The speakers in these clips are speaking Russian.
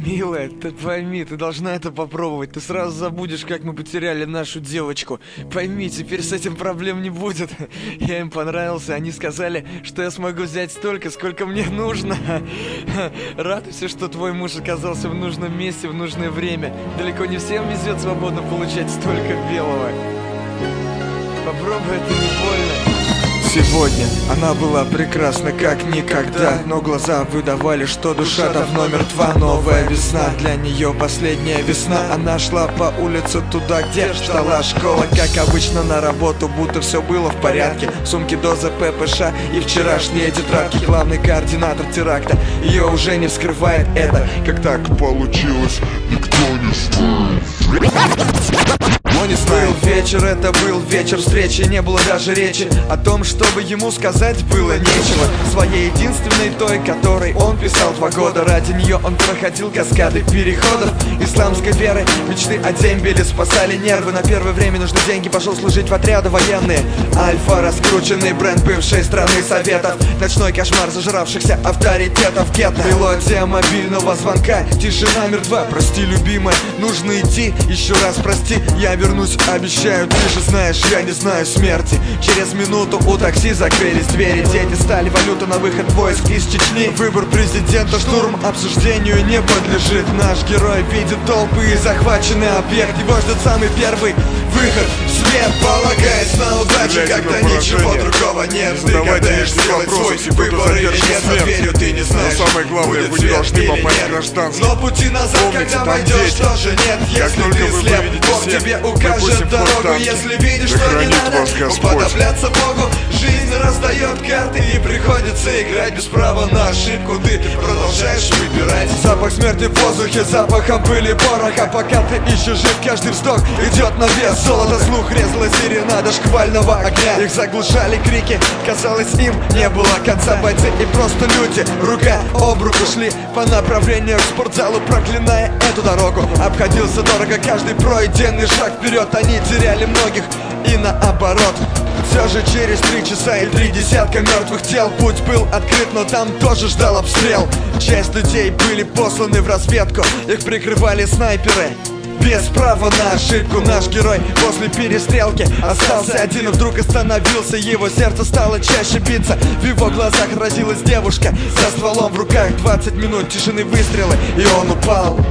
Милая, ты пойми, ты должна это попробовать. Ты сразу забудешь, как мы потеряли нашу девочку. Пойми, теперь с этим проблем не будет. Я им понравился, они сказали, что я смогу взять столько, сколько мне нужно. Радуйся, что твой муж оказался в нужном месте в нужное время. Далеко не всем везет свободно получать столько белого. Попробуй, это не больно. Сегодня она была прекрасна как никогда, но глаза выдавали, что душа давно мертва. Новая весна, для нее последняя весна. Она шла по улице туда, где ждала школа. Как обычно на работу, будто все было в порядке. Сумки, доза ППШ и вчерашние тетрадки. Главный координатор теракта, ее уже не вскрывает это. Как так получилось, никто не знает. Но не знаю, вечер это был вечер встречи. Не было даже речи о том, чтобы ему сказать было нечего. Своей единственной той, которой он писал 2 года. Ради нее он проходил каскады переходов исламской веры. Мечты о дембеле спасали нервы. На первое время нужны деньги, пошел служить в отряды военные. Альфа, раскрученный бренд бывшей страны Советов. Ночной кошмар зажравшихся авторитетов гетто. Мелодия мобильного звонка, тишина мертва. Прости, любимая, нужно идти, еще раз прости. Я вернусь, обещаю, ты же знаешь, я не знаю смерти. Через минуту у такси закрылись двери. Дети стали валюта на выход войск из Чечни. Выбор президента, штурм обсуждению не подлежит. Наш герой видит толпы и захваченный объект. Его ждет самый первый выход в свет, полагаясь на удачу, когда ничего другого нет. Ты гадаешь, сделать свой выбор или нет. За дверью ты не знаешь, будет свет или нет. Но пути назад, когда войдешь, тоже нет. Если ты слеп, Бог тебе укажет дорогу. Если видишь, что не надо уподобляться Богу. Жизнь раздает карты и приходится играть без права на ошибку. Ты продолжаешь выбирать. Запах смерти в воздухе, запахом пыли пороха. Пока ты еще жив, каждый вздох идет на вес золота. Слух резала серенада шквального огня. Их заглушали крики, казалось, им не было конца. Бойцы и просто люди рука об руку шли по направлению к спортзалу, проклиная эту дорогу. Обходился дорого каждый пройденный шаг вперед. Они теряли многих и наоборот. Все же через 3 часа и 3 десятка мертвых тел путь был открыт, но там тоже ждал обстрел. Часть людей были посланы в разведку, их прикрывали снайперы. Без права на ошибку наш герой после перестрелки остался один и вдруг остановился. Его сердце стало чаще биться. В его глазах отразилась девушка со стволом в руках. 20 минут тишины, выстрелы, и он упал.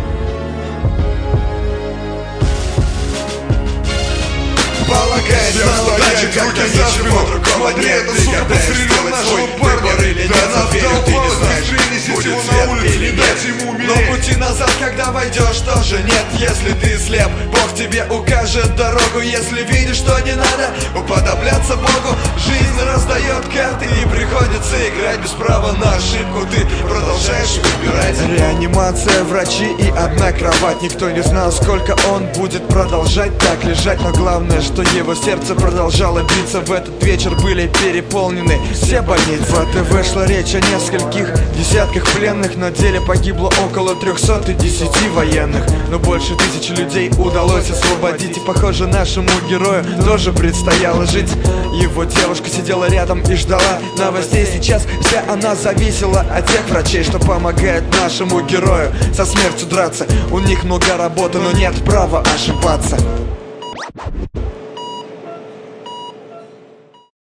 Полагаясь на удачу, когда ничего другого нет. Ты гадаешь, сделать свой выбор или нет. За дверью ты не знаешь, будет свет или нет. Но пути назад, когда войдешь, тоже нет. Если ты слеп, Бог тебе укажет дорогу. Если видишь, что не надо уподобляться Богу. Жизнь раздает карты и приходится играть без права на ошибку. Ты продолжаешь выбирать. Реанимация, врачи и одна кровать. Никто не знал, сколько он будет продолжать так лежать. Но главное, что его сердце продолжало биться. В этот вечер были переполнены все больницы. В АТВ шла речь о нескольких десятках пленных. На деле погибло около 310 военных. Но больше 1000 людей удалось освободить. И похоже, нашему герою тоже предстояло жить. Его девушка сидела рядом и ждала новостей. Сейчас вся она зависела от тех врачей, что помогают нашему герою со смертью драться. У них много работы, но нет права ошибаться.